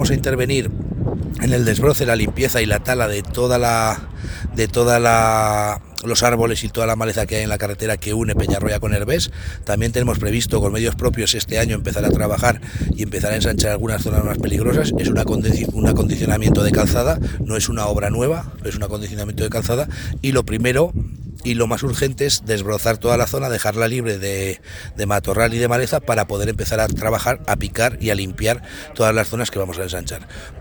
Vamos a intervenir en el desbroce, la limpieza y la tala de los árboles y toda la maleza que hay en la carretera que une Peñarroya con Herbés. También tenemos previsto con medios propios este año empezar a trabajar y empezar a ensanchar algunas zonas más peligrosas. Es un acondicionamiento de calzada, no es una obra nueva, es un acondicionamiento de calzada, y lo primero y lo más urgente es desbrozar toda la zona, dejarla libre de matorral y de maleza para poder empezar a trabajar, a picar y a limpiar todas las zonas que vamos a ensanchar.